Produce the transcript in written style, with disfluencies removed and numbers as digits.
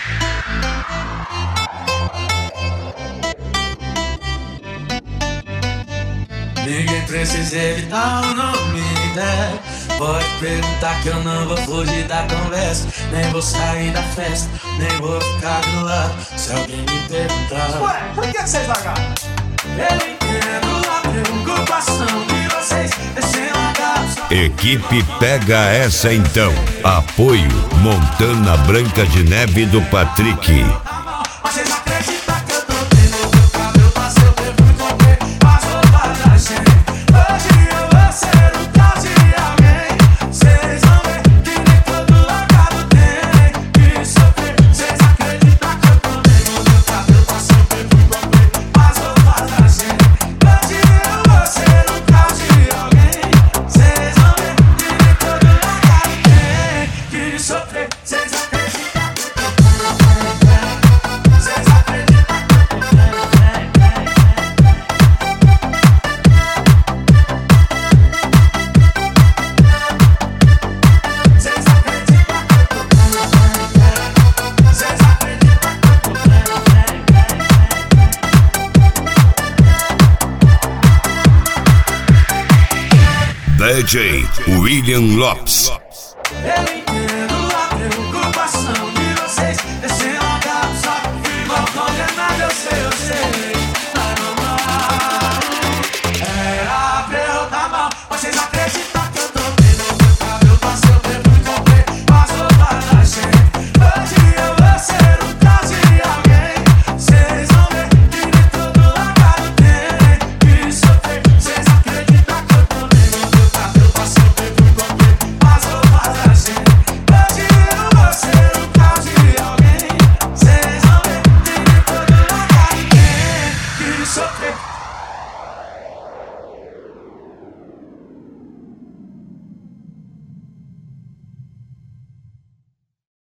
Ninguém precisa evitar o nome dela. Pode perguntar que eu não vou fugir da conversa. Nem vou sair da festa, nem vou ficar do lado. Se alguém me perguntar: ué, por que vocês largaram? Eu entendo a preocupação de vocês recém-largados. Equipe Pega Essa Então. Apoio Montana Branca de Neve do Patrick. Vocês acreditam que eu tô tendo meu cabelo, passei o perfume, comprei as roupas da gente. Hoje eu vou ser o caos de alguém. Vocês vão ver que nem todo largado tem que sofrer. Vocês acreditam que eu tô tendo meu cabelo, passei o perfume, comprei as roupas da gente. Hoje eu vou ser o caos de alguém. Vocês vão ver que nem todo largado tem que sofrer. Vocês acreditam que eu tô vocês acreditam que eu tô vocês acreditam que eu tô vocês acreditam que eu tô DJ William Lopes. eu